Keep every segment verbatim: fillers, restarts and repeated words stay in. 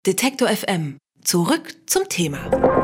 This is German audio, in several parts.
Detektor F M. Zurück zum Thema.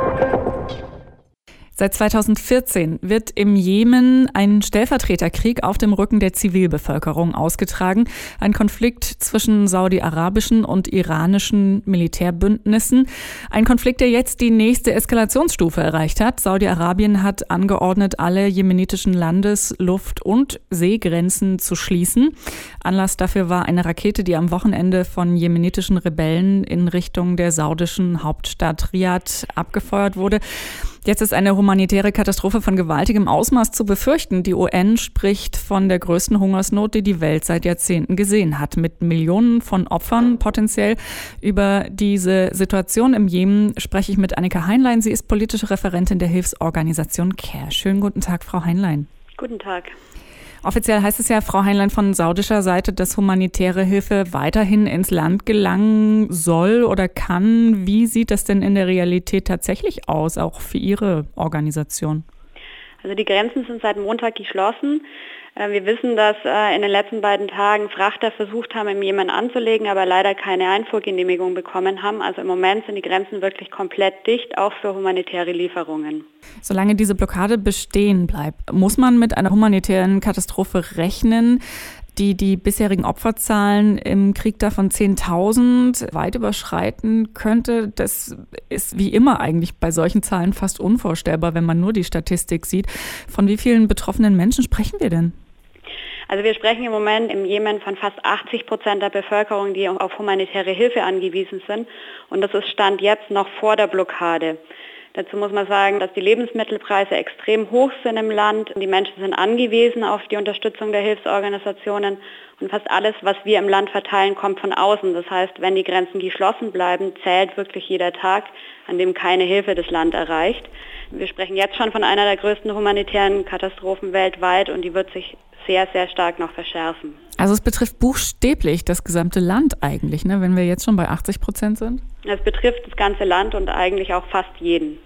Seit zweitausendvierzehn wird im Jemen ein Stellvertreterkrieg auf dem Rücken der Zivilbevölkerung ausgetragen. Ein Konflikt zwischen saudi-arabischen und iranischen Militärbündnissen. Ein Konflikt, der jetzt die nächste Eskalationsstufe erreicht hat. Saudi-Arabien hat angeordnet, alle jemenitischen Landes-, Luft- und Seegrenzen zu schließen. Anlass dafür war eine Rakete, die am Wochenende von jemenitischen Rebellen in Richtung der saudischen Hauptstadt Riad abgefeuert wurde. Jetzt ist eine humanitäre Katastrophe von gewaltigem Ausmaß zu befürchten. Die U N spricht von der größten Hungersnot, die die Welt seit Jahrzehnten gesehen hat, mit Millionen von Opfern potenziell. Über diese Situation im Jemen spreche ich mit Annika Heinlein. Sie ist politische Referentin der Hilfsorganisation CARE. Schönen guten Tag, Frau Heinlein. Guten Tag. Offiziell heißt es ja, Frau Heinlein, von saudischer Seite, dass humanitäre Hilfe weiterhin ins Land gelangen soll oder kann. Wie sieht das denn in der Realität tatsächlich aus, auch für Ihre Organisation? Also die Grenzen sind seit Montag geschlossen. Wir wissen, dass in den letzten beiden Tagen Frachter versucht haben, im Jemen anzulegen, aber leider keine Einfuhrgenehmigung bekommen haben. Also im Moment sind die Grenzen wirklich komplett dicht, auch für humanitäre Lieferungen. Solange diese Blockade bestehen bleibt, muss man mit einer humanitären Katastrophe rechnen, die die bisherigen Opferzahlen im Krieg da von zehntausend weit überschreiten könnte. Das ist wie immer eigentlich bei solchen Zahlen fast unvorstellbar, wenn man nur die Statistik sieht. Von wie vielen betroffenen Menschen sprechen wir denn? Also wir sprechen im Moment im Jemen von fast achtzig Prozent der Bevölkerung, die auf humanitäre Hilfe angewiesen sind. Und das ist Stand jetzt noch vor der Blockade. Dazu muss man sagen, dass die Lebensmittelpreise extrem hoch sind im Land. Die Menschen sind angewiesen auf die Unterstützung der Hilfsorganisationen. Und fast alles, was wir im Land verteilen, kommt von außen. Das heißt, wenn die Grenzen geschlossen bleiben, zählt wirklich jeder Tag, an dem keine Hilfe das Land erreicht. Wir sprechen jetzt schon von einer der größten humanitären Katastrophen weltweit und die wird sich sehr, sehr stark noch verschärfen. Also es betrifft buchstäblich das gesamte Land eigentlich, ne, wenn wir jetzt schon bei achtzig Prozent sind? Es betrifft das ganze Land und eigentlich auch fast jeden.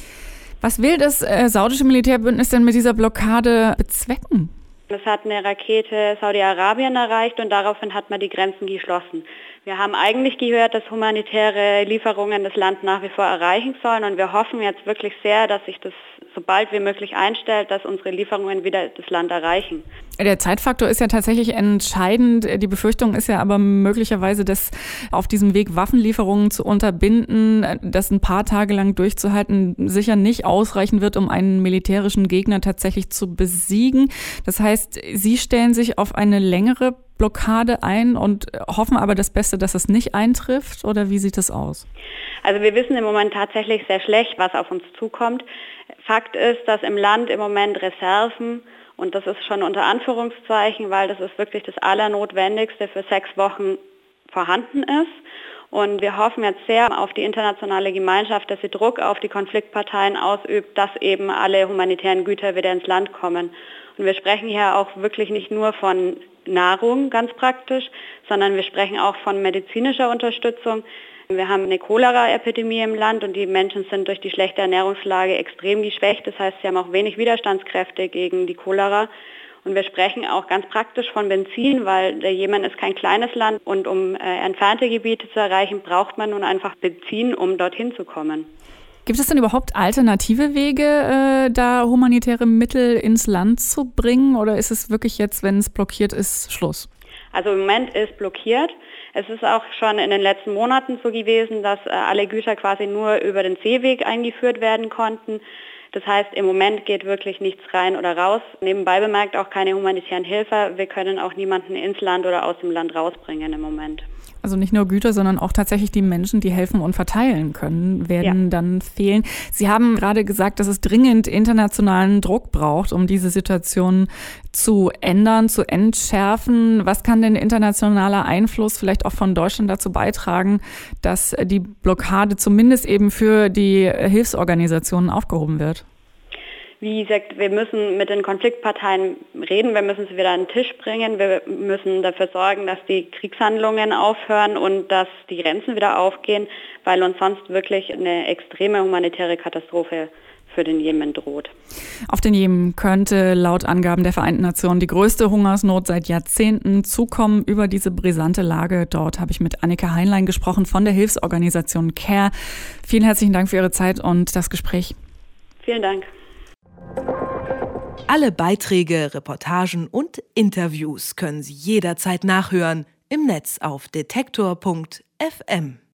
Was will das äh, saudische Militärbündnis denn mit dieser Blockade bezwecken? Es hat eine Rakete Saudi-Arabien erreicht und daraufhin hat man die Grenzen geschlossen. Wir haben eigentlich gehört, dass humanitäre Lieferungen das Land nach wie vor erreichen sollen und wir hoffen jetzt wirklich sehr, dass sich das so bald wie möglich einstellt, dass unsere Lieferungen wieder das Land erreichen. Der Zeitfaktor ist ja tatsächlich entscheidend. Die Befürchtung ist ja aber möglicherweise, dass auf diesem Weg Waffenlieferungen zu unterbinden, das ein paar Tage lang durchzuhalten, sicher nicht ausreichen wird, um einen militärischen Gegner tatsächlich zu besiegen. Das heißt, Sie stellen sich auf eine längere Blockade ein und hoffen aber das Beste, dass es nicht eintrifft, oder wie sieht es aus? Also wir wissen im Moment tatsächlich sehr schlecht, was auf uns zukommt. Fakt ist, dass im Land im Moment Reserven, und das ist schon unter Anführungszeichen, weil das ist wirklich das Allernotwendigste, für sechs Wochen vorhanden ist. Und wir hoffen jetzt sehr auf die internationale Gemeinschaft, dass sie Druck auf die Konfliktparteien ausübt, dass eben alle humanitären Güter wieder ins Land kommen. Und wir sprechen hier auch wirklich nicht nur von Nahrung, ganz praktisch, sondern wir sprechen auch von medizinischer Unterstützung. Wir haben eine Cholera-Epidemie im Land und die Menschen sind durch die schlechte Ernährungslage extrem geschwächt. Das heißt, sie haben auch wenig Widerstandskräfte gegen die Cholera. Und wir sprechen auch ganz praktisch von Benzin, weil der Jemen ist kein kleines Land und um äh, entfernte Gebiete zu erreichen, braucht man nun einfach Benzin, um dorthin zu kommen. Gibt es denn überhaupt alternative Wege, äh, da humanitäre Mittel ins Land zu bringen? Oder ist es wirklich jetzt, wenn es blockiert ist, Schluss? Also im Moment ist blockiert. Es ist auch schon in den letzten Monaten so gewesen, dass äh, alle Güter quasi nur über den Seeweg eingeführt werden konnten. Das heißt, im Moment geht wirklich nichts rein oder raus. Nebenbei bemerkt auch keine humanitären Hilfe. Wir können auch niemanden ins Land oder aus dem Land rausbringen im Moment. Also nicht nur Güter, sondern auch tatsächlich die Menschen, die helfen und verteilen können, werden ja dann fehlen. Sie haben gerade gesagt, dass es dringend internationalen Druck braucht, um diese Situation zu ändern, zu entschärfen. Was kann denn internationaler Einfluss vielleicht auch von Deutschland dazu beitragen, dass die Blockade zumindest eben für die Hilfsorganisationen aufgehoben wird? Wie gesagt, wir müssen mit den Konfliktparteien reden, wir müssen sie wieder an den Tisch bringen, wir müssen dafür sorgen, dass die Kriegshandlungen aufhören und dass die Grenzen wieder aufgehen, weil uns sonst wirklich eine extreme humanitäre Katastrophe für den Jemen droht. Auf den Jemen könnte laut Angaben der Vereinten Nationen die größte Hungersnot seit Jahrzehnten zukommen. Über diese brisante Lage dort habe ich mit Annika Heinlein gesprochen von der Hilfsorganisation CARE. Vielen herzlichen Dank für Ihre Zeit und das Gespräch. Vielen Dank. Alle Beiträge, Reportagen und Interviews können Sie jederzeit nachhören im Netz auf detektor punkt f m.